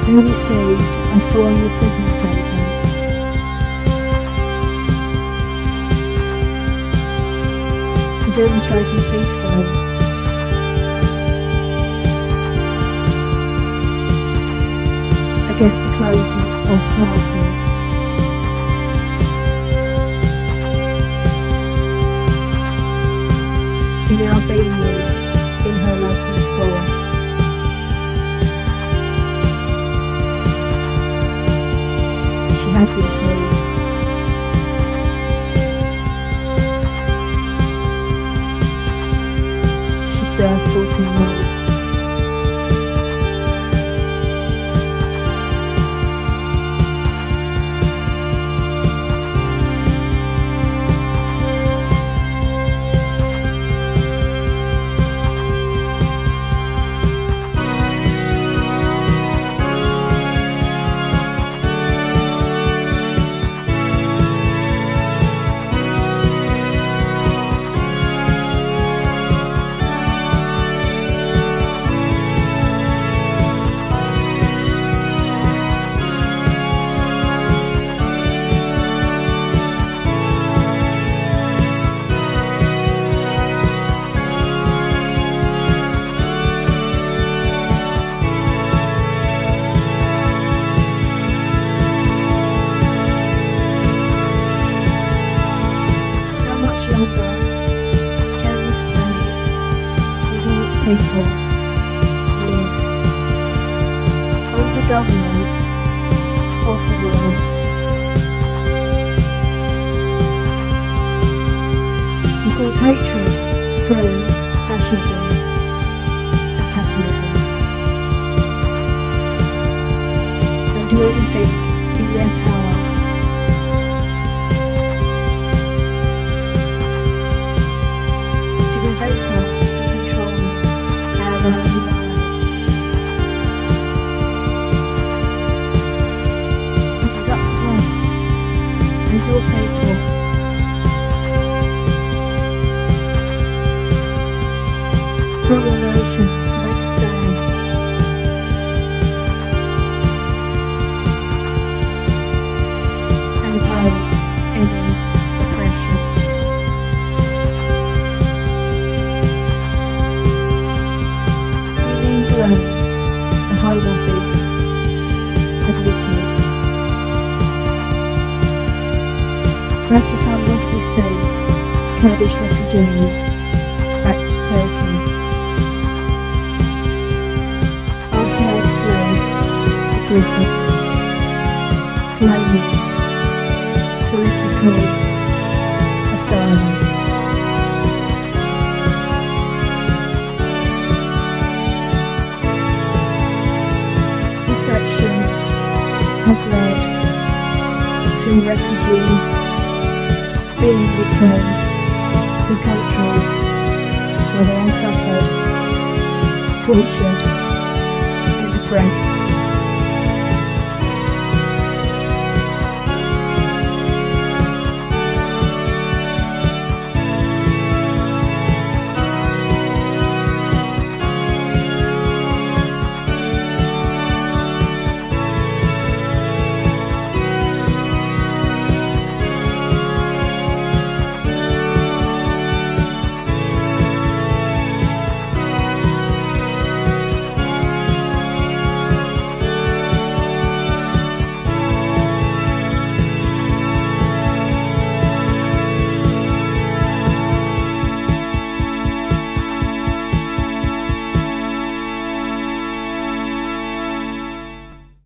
They received a four-year prison sentence. For demonstrating peacefully against the closing of classes. In Albania, in her local school. She has been free. She served 14 months. People live under governments of the world because hatred through fascism and capitalism, and do everything in their power to prevent us from controlling our own lives. It is up to us and all people from all nations to make a stand and oppose any oppression. In England, the Home Office admitted that it had received Kurdish refugees back to Turkey after they had fled to Britain, claiming political asylum. This action has led to refugees being returned to countries where they have suffered, tortured, and oppressed.